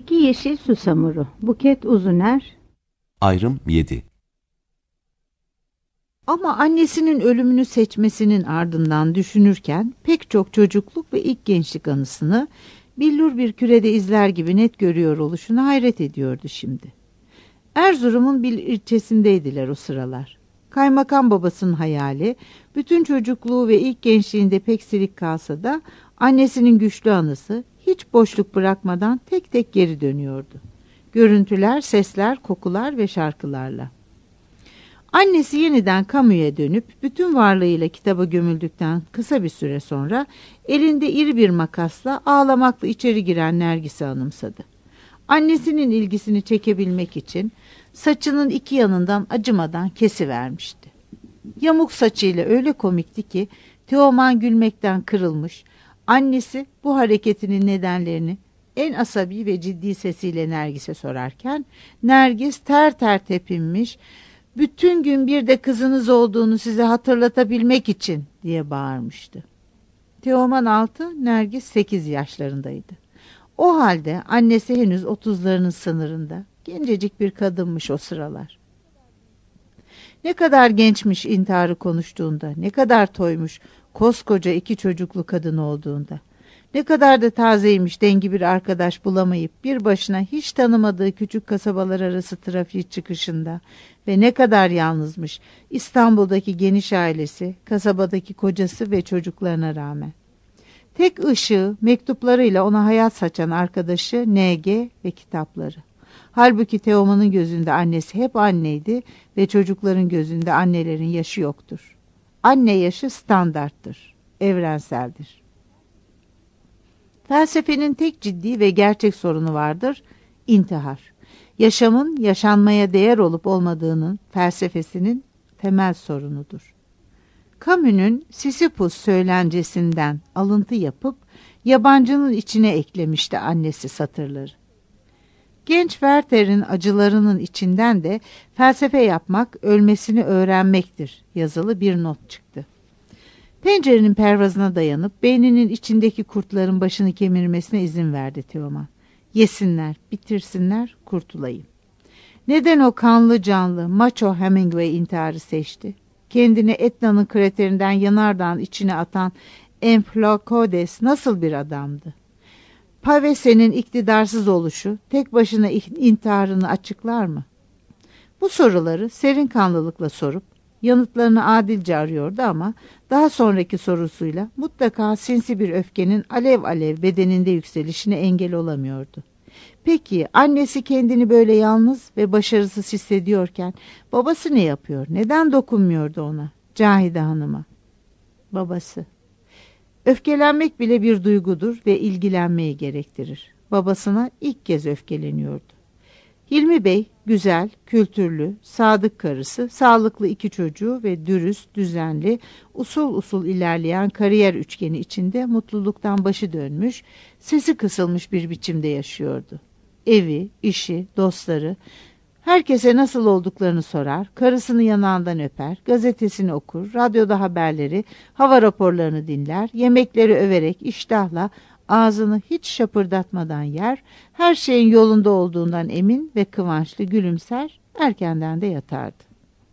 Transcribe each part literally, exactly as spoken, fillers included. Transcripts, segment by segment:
İki Yeşil Susamuru, Buket Uzuner. Ayrım yedi. Ama annesinin ölümünü seçmesinin ardından düşünürken pek çok çocukluk ve ilk gençlik anısını billur bir kürede izler gibi net görüyor oluşuna hayret ediyordu şimdi. Erzurum'un bir ilçesindeydiler o sıralar. Kaymakam babasının hayali bütün çocukluğu ve ilk gençliğinde pek silik kalsa da annesinin güçlü anısı hiç boşluk bırakmadan tek tek geri dönüyordu. Görüntüler, sesler, kokular ve şarkılarla. Annesi yeniden kamuya dönüp bütün varlığıyla kitaba gömüldükten kısa bir süre sonra elinde iri bir makasla ağlamakla içeri giren Nergis'i anımsadı. Annesinin ilgisini çekebilmek için saçının iki yanından acımadan kesivermişti. Yamuk saçıyla öyle komikti ki Teoman gülmekten kırılmış. Annesi bu hareketinin nedenlerini en asabi ve ciddi sesiyle Nergis'e sorarken Nergis ter ter tepinmiş, "Bütün gün bir de kızınız olduğunu size hatırlatabilmek için" diye bağırmıştı. Teoman altı, Nergis sekiz yaşlarındaydı. O halde annesi henüz otuzlarının sınırında, gencecik bir kadınmış o sıralar. Ne kadar gençmiş intiharı konuştuğunda, ne kadar toymuş koskoca iki çocuklu kadın olduğunda, ne kadar da tazeymiş dengi bir arkadaş bulamayıp bir başına hiç tanımadığı küçük kasabalar arası trafiği çıkışında ve ne kadar yalnızmış İstanbul'daki geniş ailesi, kasabadaki kocası ve çocuklarına rağmen. Tek ışığı mektuplarıyla ona hayat saçan arkadaşı N G ve kitapları. Halbuki Teoman'ın gözünde annesi hep anneydi ve çocukların gözünde annelerin yaşı yoktur. Anne yaşı standarttır, evrenseldir. Felsefenin tek ciddi ve gerçek sorunu vardır, intihar. Yaşamın yaşanmaya değer olup olmadığının felsefesinin temel sorunudur. Camus'un Sisyphus söylencesinden alıntı yapıp yabancının içine eklemişti annesi satırları. Genç Werther'in acılarının içinden de felsefe yapmak ölmesini öğrenmektir yazılı bir not çıktı. Pencerenin pervazına dayanıp beyninin içindeki kurtların başını kemirmesine izin verdi Teoman. Yesinler, bitirsinler, kurtulayım. Neden o kanlı canlı, macho Hemingway intiharı seçti? Kendini Etna'nın kraterinden yanardağın içine atan Emplokodes nasıl bir adamdı? Pavese'nin iktidarsız oluşu tek başına intiharını açıklar mı? Bu soruları serin kanlılıkla sorup yanıtlarını adilce arıyordu ama daha sonraki sorusuyla mutlaka sinsi bir öfkenin alev alev bedeninde yükselişine engel olamıyordu. Peki annesi kendini böyle yalnız ve başarısız hissediyorken babası ne yapıyor? Neden dokunmuyordu ona? Cahide Hanım'a. Babası. Öfkelenmek bile bir duygudur ve ilgilenmeyi gerektirir. Babasına ilk kez öfkeleniyordu. Hilmi Bey, güzel, kültürlü, sadık karısı, sağlıklı iki çocuğu ve dürüst, düzenli, usul usul ilerleyen kariyer üçgeni içinde mutluluktan başı dönmüş, sesi kısılmış bir biçimde yaşıyordu. Evi, işi, dostları, herkese nasıl olduklarını sorar, karısını yanağından öper, gazetesini okur, radyoda haberleri, hava raporlarını dinler, yemekleri överek iştahla, ağzını hiç şapırdatmadan yer, her şeyin yolunda olduğundan emin ve kıvançlı gülümser, erkenden de yatardı.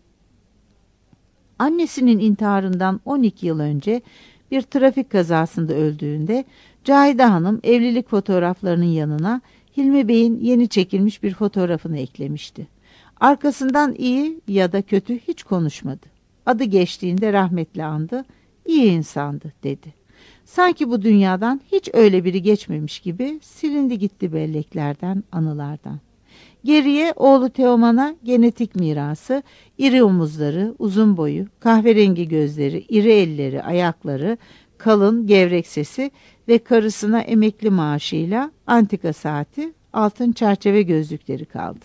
Annesinin intiharından on iki yıl önce bir trafik kazasında öldüğünde Cahide Hanım evlilik fotoğraflarının yanına Hilmi Bey'in yeni çekilmiş bir fotoğrafını eklemişti. Arkasından iyi ya da kötü hiç konuşmadı. Adı geçtiğinde rahmetli andı, iyi insandı dedi. Sanki bu dünyadan hiç öyle biri geçmemiş gibi silindi gitti belleklerden, anılardan. Geriye oğlu Teoman'a genetik mirası, iri omuzları, uzun boyu, kahverengi gözleri, iri elleri, ayakları, kalın gevrek sesi ve karısına emekli maaşıyla antika saati, altın çerçeve gözlükleri kaldı.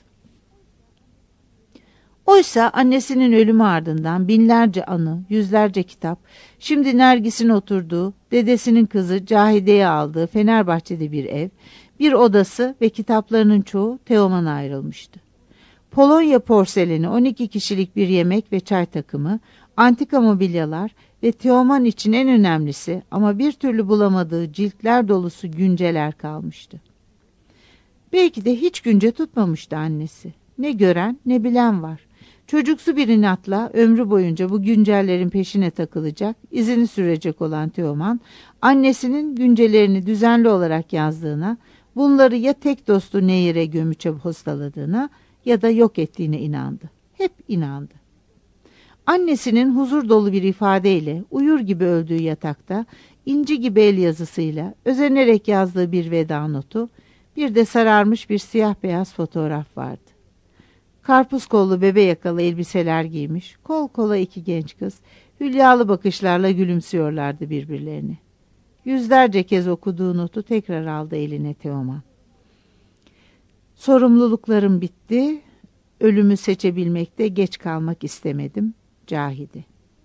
Oysa annesinin ölümü ardından binlerce anı, yüzlerce kitap, şimdi Nergis'in oturduğu, dedesinin kızı Cahide'ye aldığı Fenerbahçe'de bir ev, bir odası ve kitaplarının çoğu Teoman'a ayrılmıştı. Polonya porseleni, on iki kişilik bir yemek ve çay takımı, antika mobilyalar ve Teoman için en önemlisi ama bir türlü bulamadığı ciltler dolusu günceler kalmıştı. Belki de hiç günce tutmamıştı annesi. Ne gören ne bilen var. Çocuksu bir inatla ömrü boyunca bu güncellerin peşine takılacak, izini sürecek olan Teoman, annesinin güncelerini düzenli olarak yazdığına, bunları ya tek dostu Nehir'e gömüçe postaladığına ya da yok ettiğine inandı. Hep inandı. Annesinin huzur dolu bir ifadeyle uyur gibi öldüğü yatakta, inci gibi el yazısıyla özenerek yazdığı bir veda notu, bir de sararmış bir siyah beyaz fotoğraf vardı. Karpuz kollu bebe yakalı elbiseler giymiş, kol kola iki genç kız, hülyalı bakışlarla gülümsüyorlardı birbirlerine. Yüzlerce kez okuduğu notu tekrar aldı eline Teoman. Sorumluluklarım bitti, ölümü seçebilmekte geç kalmak istemedim, Cahide.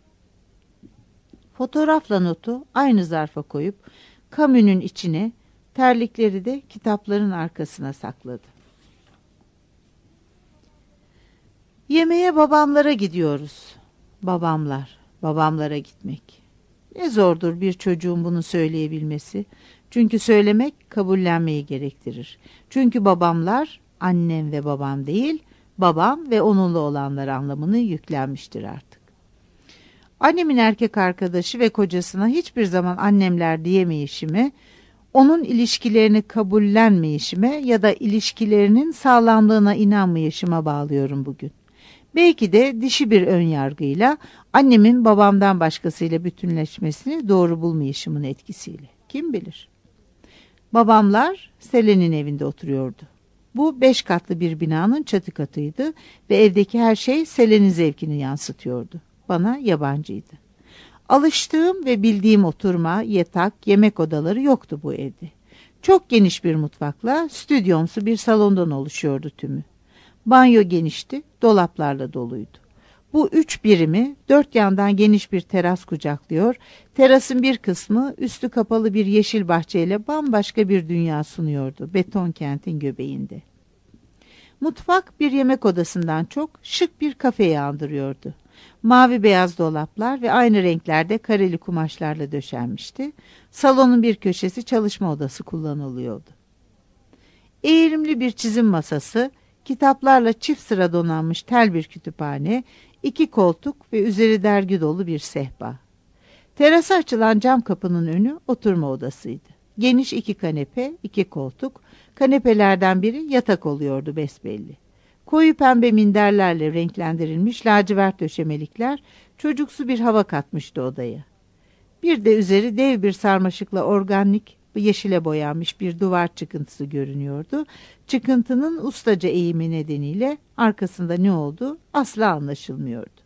Fotoğrafla notu aynı zarfa koyup kamünün içine, terlikleri de kitapların arkasına sakladı. Yemeğe babamlara gidiyoruz. Babamlar, babamlara gitmek. Ne zordur bir çocuğun bunu söyleyebilmesi. Çünkü söylemek kabullenmeyi gerektirir. Çünkü babamlar annem ve babam değil, babam ve onunla olanlar anlamını yüklenmiştir artık. Annemin erkek arkadaşı ve kocasına hiçbir zaman annemler diyemeyişimi, onun ilişkilerini kabullenmeyişime ya da ilişkilerinin sağlamlığına inanmayışıma bağlıyorum bugün. Belki de dişi bir ön yargıyla annemin babamdan başkasıyla bütünleşmesini doğru bulmayışımın etkisiyle. Kim bilir? Babamlar Selen'in evinde oturuyordu. Bu beş katlı bir binanın çatı katıydı ve evdeki her şey Selen'in zevkini yansıtıyordu. Bana yabancıydı. Alıştığım ve bildiğim oturma, yatak, yemek odaları yoktu bu evde. Çok geniş bir mutfakla stüdyomsu bir salondan oluşuyordu tümü. Banyo genişti, dolaplarla doluydu. Bu üç birimi dört yandan geniş bir teras kucaklıyor, terasın bir kısmı üstü kapalı bir yeşil bahçeyle bambaşka bir dünya sunuyordu beton kentin göbeğinde. Mutfak bir yemek odasından çok şık bir kafeyi andırıyordu. Mavi beyaz dolaplar ve aynı renklerde kareli kumaşlarla döşenmişti. Salonun bir köşesi çalışma odası kullanılıyordu. Eğilimli bir çizim masası, kitaplarla çift sıra donanmış tel bir kütüphane, iki koltuk ve üzeri dergi dolu bir sehpa. Terasa açılan cam kapının önü oturma odasıydı. Geniş iki kanepe, iki koltuk, kanepelerden biri yatak oluyordu besbelli. Koyu pembe minderlerle renklendirilmiş lacivert döşemelikler çocuksu bir hava katmıştı odaya. Bir de üzeri dev bir sarmaşıkla organik yeşile boyanmış bir duvar çıkıntısı görünüyordu. Çıkıntının ustaca eğimi nedeniyle arkasında ne olduğu asla anlaşılmıyordu.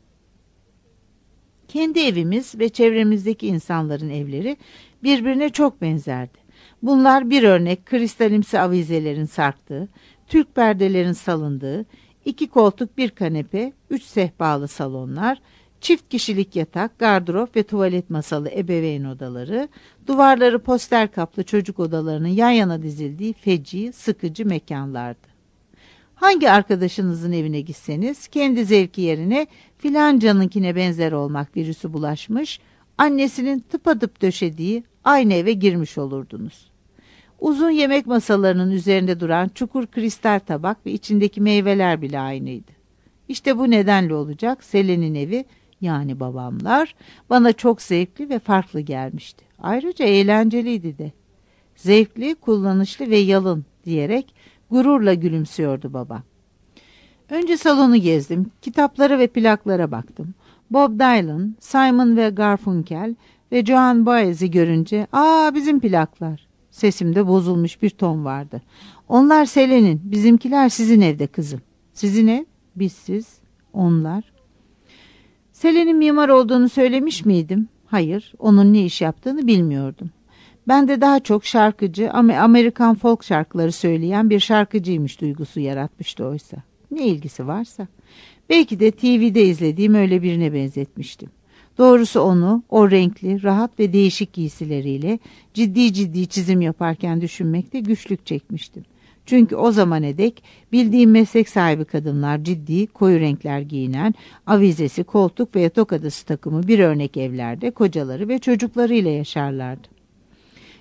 Kendi evimiz ve çevremizdeki insanların evleri birbirine çok benzerdi. Bunlar bir örnek kristalimsi avizelerin sarktığı, Türk perdelerin salındığı, iki koltuk bir kanepe, üç sehpalı salonlar, çift kişilik yatak, gardırop ve tuvalet masalı ebeveyn odaları, duvarları poster kaplı çocuk odalarının yan yana dizildiği feci, sıkıcı mekanlardı. Hangi arkadaşınızın evine gitseniz kendi zevki yerine filancanınkine benzer olmak virüsü bulaşmış, annesinin tıpatıp döşediği aynı eve girmiş olurdunuz. Uzun yemek masalarının üzerinde duran çukur kristal tabak ve içindeki meyveler bile aynıydı. İşte bu nedenle olacak Selen'in evi, yani babamlar, bana çok zevkli ve farklı gelmişti. Ayrıca eğlenceliydi de. Zevkli, kullanışlı ve yalın diyerek gururla gülümsüyordu baba. Önce salonu gezdim, kitaplara ve plaklara baktım. Bob Dylan, Simon ve Garfunkel ve Joan Baez'i görünce, ''Aa, bizim plaklar.'' Sesimde bozulmuş bir ton vardı. ''Onlar Selen'in, bizimkiler sizin evde kızım.'' ''Sizin ev? Bizsiz, onlar.'' Selen'in mimar olduğunu söylemiş miydim? Hayır, onun ne iş yaptığını bilmiyordum. Ben de daha çok şarkıcı ama Amerikan folk şarkıları söyleyen bir şarkıcıymış duygusu yaratmıştı oysa. Ne ilgisi varsa. Belki de T V'de izlediğim öyle birine benzetmiştim. Doğrusu onu o renkli, rahat ve değişik giysileriyle ciddi ciddi çizim yaparken düşünmekte güçlük çekmiştim. Çünkü o zamana dek bildiğim meslek sahibi kadınlar ciddi, koyu renkler giyinen, avizesi, koltuk ve yatak odası takımı bir örnek evlerde kocaları ve çocuklarıyla yaşarlardı.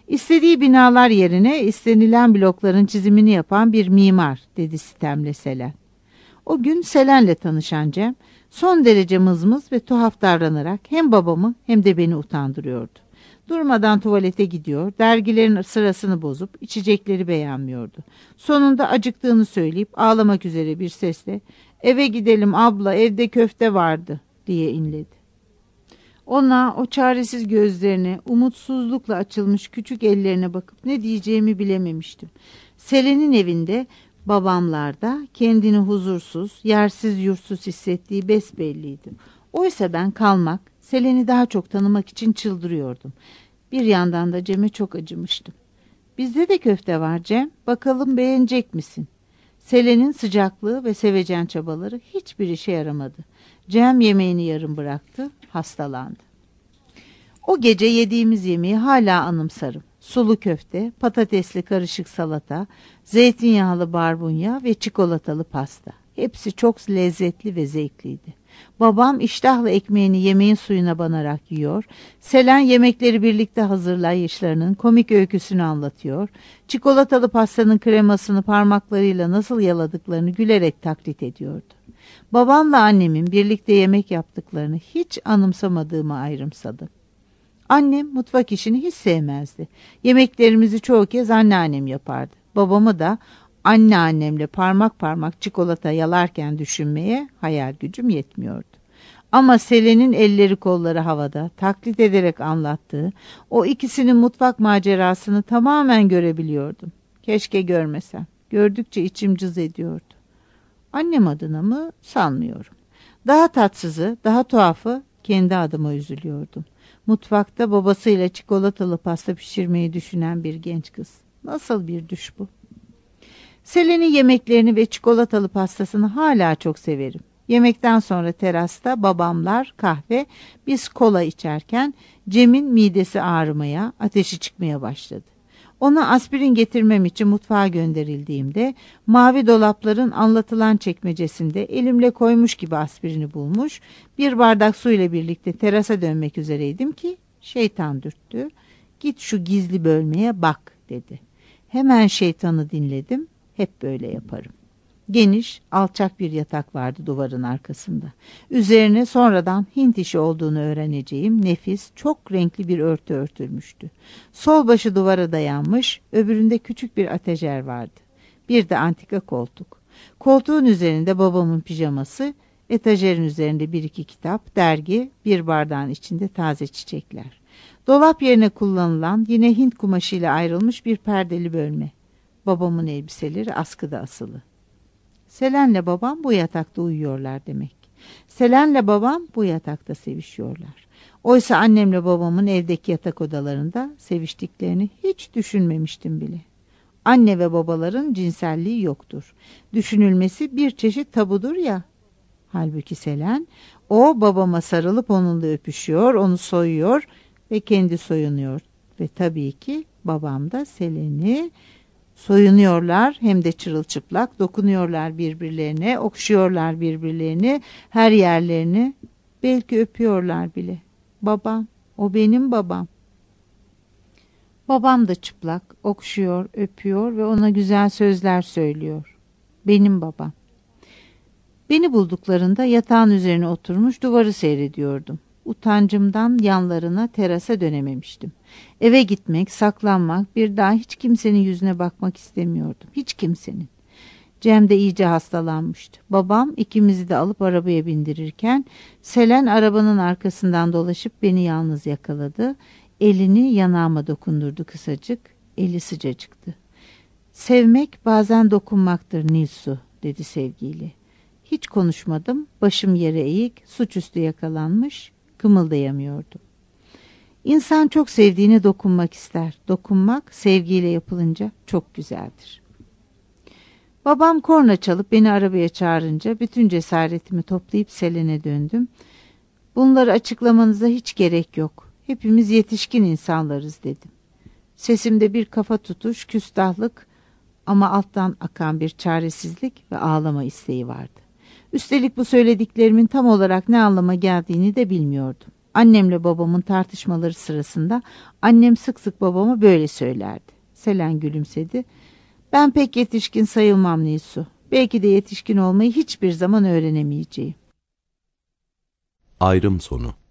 İstediği binalar yerine istenilen blokların çizimini yapan bir mimar, dedi sitemle Selen. O gün Selen'le tanışan Cem, son derece mızmız ve tuhaf davranarak hem babamı hem de beni utandırıyordu. Durmadan tuvalete gidiyor, dergilerin sırasını bozup içecekleri beğenmiyordu. Sonunda acıktığını söyleyip ağlamak üzere bir sesle "Eve gidelim abla, evde köfte vardı," diye inledi. Ona, o çaresiz gözlerine, umutsuzlukla açılmış küçük ellerine bakıp ne diyeceğimi bilememiştim. Selen'in evinde, babamlarda kendini huzursuz, yersiz yurtsuz hissettiği besbelliydi. Oysa ben kalmak, Selen'i daha çok tanımak için çıldırıyordum. Bir yandan da Cem'e çok acımıştım. "Bizde de köfte var Cem, bakalım beğenecek misin?" Selen'in sıcaklığı ve sevecen çabaları hiçbir işe yaramadı. Cem yemeğini yarım bıraktı, hastalandı. O gece yediğimiz yemeği hala anımsarım. Sulu köfte, patatesli karışık salata, zeytinyağlı barbunya ve çikolatalı pasta. Hepsi çok lezzetli ve zevkliydi. Babam iştahla ekmeğini yemeğin suyuna banarak yiyor, Selen yemekleri birlikte hazırlayışlarının komik öyküsünü anlatıyor, çikolatalı pastanın kremasını parmaklarıyla nasıl yaladıklarını gülerek taklit ediyordu. Babamla annemin birlikte yemek yaptıklarını hiç anımsamadığımı ayrımsadım. Annem mutfak işini hiç sevmezdi. Yemeklerimizi çoğu kez anneannem yapardı. Babamı da anneannemle parmak parmak çikolata yalarken düşünmeye hayal gücüm yetmiyordu. Ama Selen'in elleri kolları havada taklit ederek anlattığı o ikisinin mutfak macerasını tamamen görebiliyordum. Keşke görmesem. Gördükçe içim cız ediyordu. Annem adına mı? Sanmıyorum. Daha tatsızı, daha tuhafı kendi adıma üzülüyordum. Mutfakta babasıyla çikolatalı pasta pişirmeyi düşünen bir genç kız. Nasıl bir düş bu? Selen'in yemeklerini ve çikolatalı pastasını hala çok severim. Yemekten sonra terasta babamlar kahve, biz kola içerken Cem'in midesi ağrımaya, ateşi çıkmaya başladı. Ona aspirin getirmem için mutfağa gönderildiğimde mavi dolapların anlatılan çekmecesinde elimle koymuş gibi aspirini bulmuş, bir bardak su ile birlikte terasa dönmek üzereydim ki şeytan dürttü. "Git şu gizli bölmeye bak," dedi. Hemen şeytanı dinledim, hep böyle yaparım. Geniş, alçak bir yatak vardı duvarın arkasında. Üzerine sonradan Hint işi olduğunu öğreneceğim nefis, çok renkli bir örtü örtülmüştü. Sol başı duvara dayanmış, öbüründe küçük bir atejer vardı. Bir de antika koltuk. Koltuğun üzerinde babamın pijaması, etajerin üzerinde bir iki kitap, dergi, bir bardağın içinde taze çiçekler. Dolap yerine kullanılan yine Hint kumaşıyla ayrılmış bir perdeli bölme. Babamın elbiseleri askıda asılı. Selen'le babam bu yatakta uyuyorlar demek. Selen'le babam bu yatakta sevişiyorlar. Oysa annemle babamın evdeki yatak odalarında seviştiklerini hiç düşünmemiştim bile. Anne ve babaların cinselliği yoktur. Düşünülmesi bir çeşit tabudur ya. Halbuki Selen, o babama sarılıp onunla öpüşüyor, onu soyuyor ve kendi soyunuyor. Ve tabii ki babam da Selen'i soyunuyorlar, hem de çırılçıplak, dokunuyorlar birbirlerine, okşuyorlar birbirlerini, her yerlerini, belki öpüyorlar bile. Babam, o benim babam. Babam da çıplak, okşuyor, öpüyor ve ona güzel sözler söylüyor. Benim babam. Beni bulduklarında yatağın üzerine oturmuş duvarı seyrediyordum. Utancımdan yanlarına, terasa dönememiştim. Eve gitmek, saklanmak, bir daha hiç kimsenin yüzüne bakmak istemiyordum. Hiç kimsenin. Cem de iyice hastalanmıştı. Babam ikimizi de alıp arabaya bindirirken Selen arabanın arkasından dolaşıp beni yalnız yakaladı. Elini yanağıma dokundurdu kısacık. Eli sıcacıktı. "Sevmek bazen dokunmaktır Nilsu," dedi sevgiyle. Hiç konuşmadım. Başım yere eğik, suçüstü yakalanmış, kımıldayamıyordum. İnsan çok sevdiğine dokunmak ister. Dokunmak sevgiyle yapılınca çok güzeldir. Babam korna çalıp beni arabaya çağırınca bütün cesaretimi toplayıp Selen'e döndüm. "Bunları açıklamanıza hiç gerek yok. Hepimiz yetişkin insanlarız," dedim. Sesimde bir kafa tutuş, küstahlık ama alttan akan bir çaresizlik ve ağlama isteği vardı. Üstelik bu söylediklerimin tam olarak ne anlama geldiğini de bilmiyordum. Annemle babamın tartışmaları sırasında annem sık sık babama böyle söylerdi. Selen gülümsedi. Ben pek yetişkin sayılmam Nisu. Belki de yetişkin olmayı hiçbir zaman öğrenemeyeceğim. Ayrım sonu.